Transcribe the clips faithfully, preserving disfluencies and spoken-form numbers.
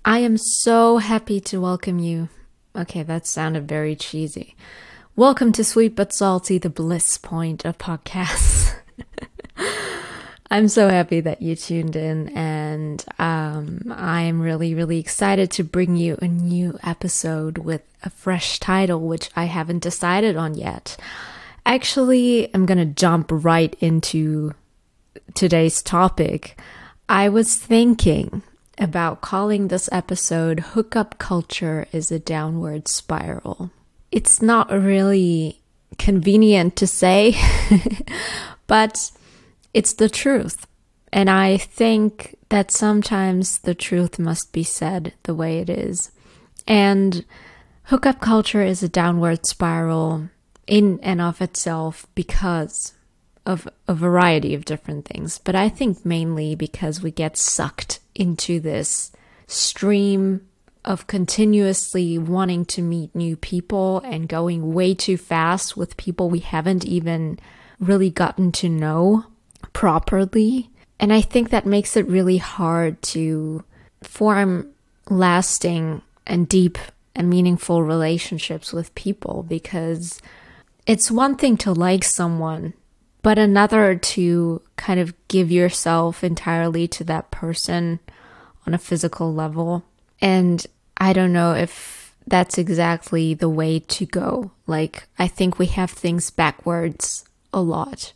I am so happy to welcome you. Okay, that sounded very cheesy. Welcome to Sweet But Salty, the bliss point of podcasts. I'm so happy that you tuned in, and um, I'm really, really excited to bring you a new episode with a fresh title, which I haven't decided on yet. Actually, I'm gonna jump right into today's topic. I was thinking about calling this episode Hookup Culture is a Downward Spiral. It's not really convenient to say, but it's the truth. And I think that sometimes the truth must be said the way it is. And hookup culture is a downward spiral in and of itself because of a variety of different things. But I think mainly because we get sucked into this stream of continuously wanting to meet new people and going way too fast with people we haven't even really gotten to know properly. And I think that makes it really hard to form lasting and deep and meaningful relationships with people, because it's one thing to like someone, but another to kind of give yourself entirely to that person on a physical level. And I don't know if that's exactly the way to go. Like, I think we have things backwards a lot.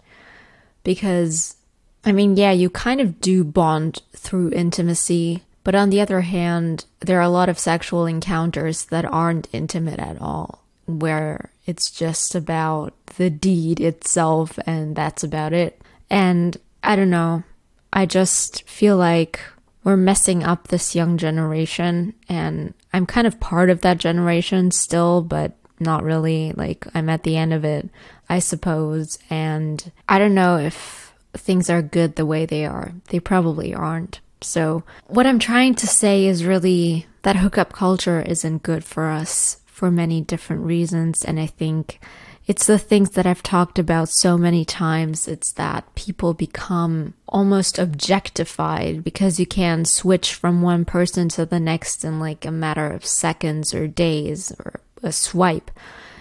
Because, I mean, yeah, you kind of do bond through intimacy. But on the other hand, there are a lot of sexual encounters that aren't intimate at all, where it's just about the deed itself and that's about it. And I don't know, I just feel like we're messing up this young generation, and I'm kind of part of that generation still, but not really. Like, I'm at the end of it, I suppose, and I don't know if things are good the way they are. They probably aren't. So what I'm trying to say is really that hookup culture isn't good for us for many different reasons. And I think it's the things that I've talked about so many times. It's that people become almost objectified because you can switch from one person to the next in like a matter of seconds or days or a swipe.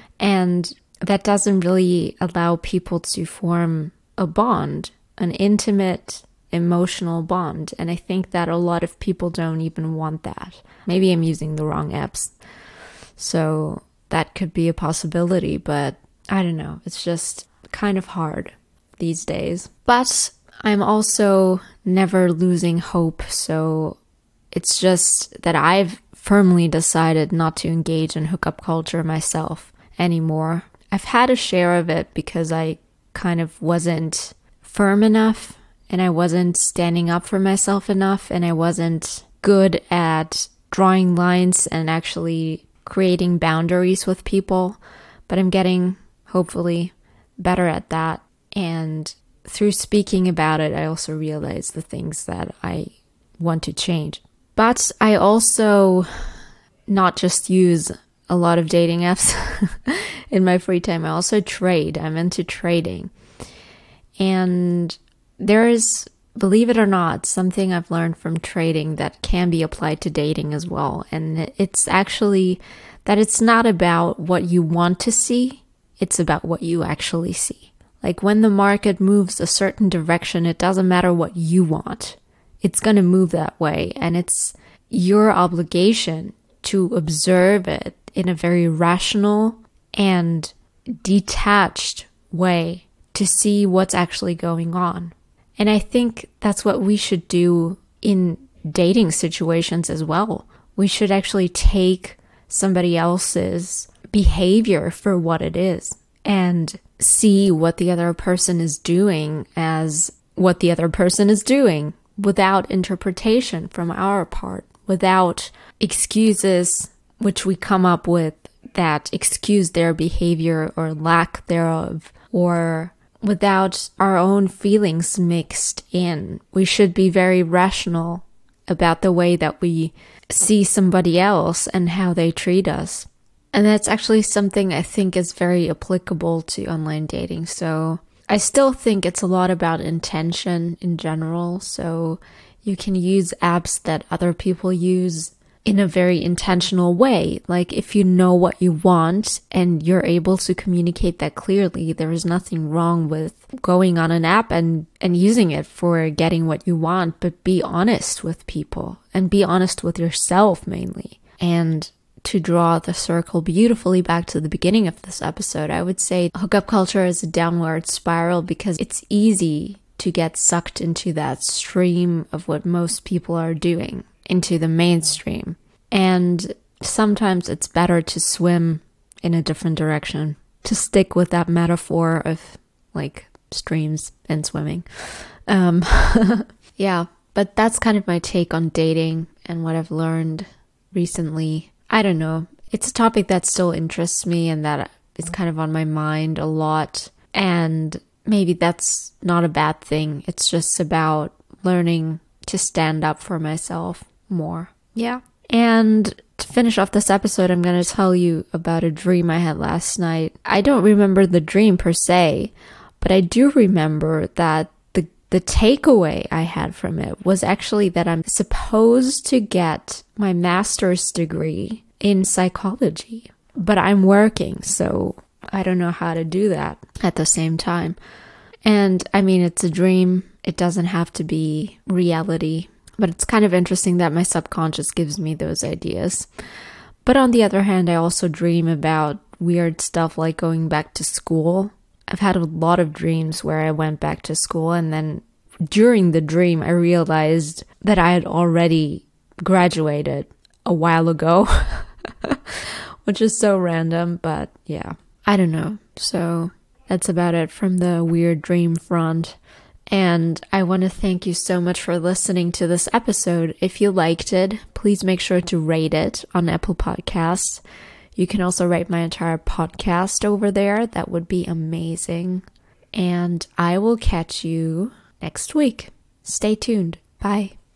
And that doesn't really allow people to form a bond, an intimate, emotional bond. And I think that a lot of people don't even want that. Maybe I'm using the wrong apps. So that could be a possibility, but I don't know. It's just kind of hard these days. But I'm also never losing hope. So it's just that I've firmly decided not to engage in hookup culture myself anymore. I've had a share of it because I kind of wasn't firm enough, and I wasn't standing up for myself enough, and I wasn't good at drawing lines and actually creating boundaries with people. But I'm getting, hopefully, better at that. And through speaking about it, I also realize the things that I want to change. But I also not just use a lot of dating apps in my free time. I also trade. I'm into trading. And there is, believe it or not, something I've learned from trading that can be applied to dating as well. And it's actually that it's not about what you want to see, it's about what you actually see. Like, when the market moves a certain direction, it doesn't matter what you want. It's going to move that way. And it's your obligation to observe it in a very rational and detached way to see what's actually going on. And I think that's what we should do in dating situations as well. We should actually take somebody else's behavior for what it is and see what the other person is doing as what the other person is doing, without interpretation from our part, without excuses which we come up with that excuse their behavior or lack thereof, or without our own feelings mixed in. We should be very rational about the way that we see somebody else and how they treat us. And that's actually something I think is very applicable to online dating. So I still think it's a lot about intention in general. So you can use apps that other people use in a very intentional way. Like if you know what you want and you're able to communicate that clearly, there is nothing wrong with going on an app and, and using it for getting what you want, but be honest with people and be honest with yourself mainly. And to draw the circle beautifully back to the beginning of this episode, I would say hookup culture is a downward spiral because it's easy to get sucked into that stream of what most people are doing, into the mainstream. And sometimes it's better to swim in a different direction, to stick with that metaphor of like streams and swimming. Um, yeah, but that's kind of my take on dating and what I've learned recently. I don't know. It's a topic that still interests me and that is kind of on my mind a lot. And maybe that's not a bad thing. It's just about learning to stand up for myself more. Yeah. And to finish off this episode, I'm going to tell you about a dream I had last night. I don't remember the dream per se, but I do remember that the the takeaway I had from it was actually that I'm supposed to get my master's degree in psychology, but I'm working, so I don't know how to do that at the same time. And I mean, it's a dream. It doesn't have to be reality. But it's kind of interesting that my subconscious gives me those ideas. But on the other hand, I also dream about weird stuff like going back to school. I've had a lot of dreams where I went back to school, and then during the dream, I realized that I had already graduated a while ago, which is so random, but yeah, I don't know. So that's about it from the weird dream front. And I want to thank you so much for listening to this episode. If you liked it, please make sure to rate it on Apple Podcasts. You can also rate my entire podcast over there. That would be amazing. And I will catch you next week. Stay tuned. Bye.